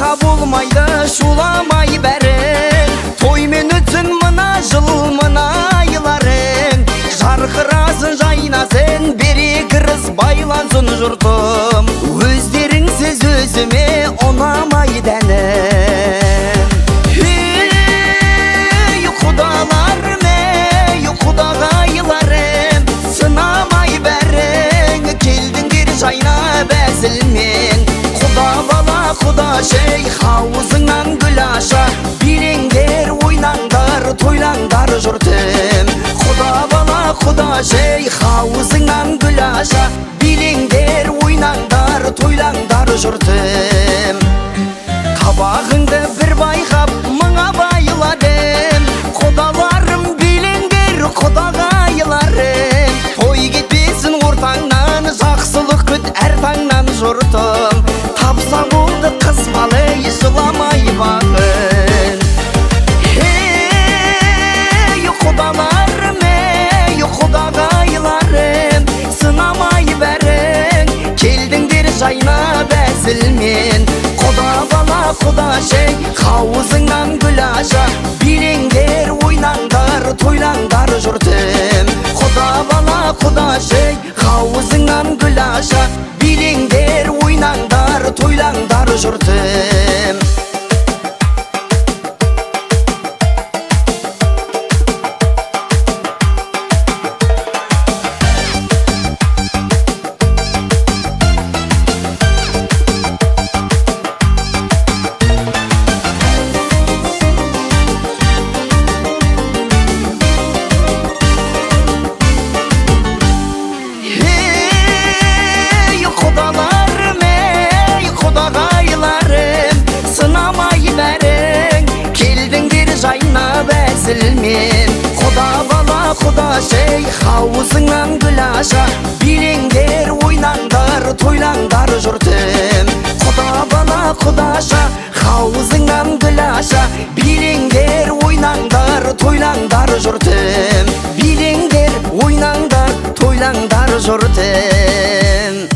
Башка болмайды шуламай бәрің, тоймен өтсін мына жыл мына айларың. Жарқырасын жайнасын бері кіріс байлансын жұртым, өздеріңсіз өзіме ұнамай дәнім. Ей құдаларым, ей құдағайларым, сынамай бәрің, келдіңдер жайна бәзілмен. Құда бала құда шей хауызыңнан гүл аша, билеңдер ойнаңдар тойлаңдар жұртым. Құда бала құда шей хауызыңнан гүл аша, билеңдер ойнаңдар тойлаңдар жұртым. Қабағыңды бір байқап мыңа байладым, құдаларым билеңдер құдағайларым. Той кетпесін ортаңнан, жақсылық күт әр таңнан жұртым. Тапса болды қыз балы жыламай бағын. Ей құдаларым, ей құдағайларым, сынамай бәрің, келдіңдер жайна бәзілмен. Құда бала құда шей хауызыңнан гүл аша, билеңдер ойнаңдар тойлаңдар жұртым. Құда бала құда шей хауызыңнан гүл аша, билеңдер ойнаңдар тойлаңдар жұртым. Құдаларым, ей құдағайларым, сынамай бәрің, келдіңдер жайна бәзілмен. Құда бала құда шей хауызыңнан гүл аша, билеңдер ойнаңдар тойлаңдар жұртым. Құда бала құда аша хауызыңнан гүл аша, билеңдер ойнаңдар тойлаңдар жұртым. Билеңдер ойнаңдар тойлаңдар жұртым.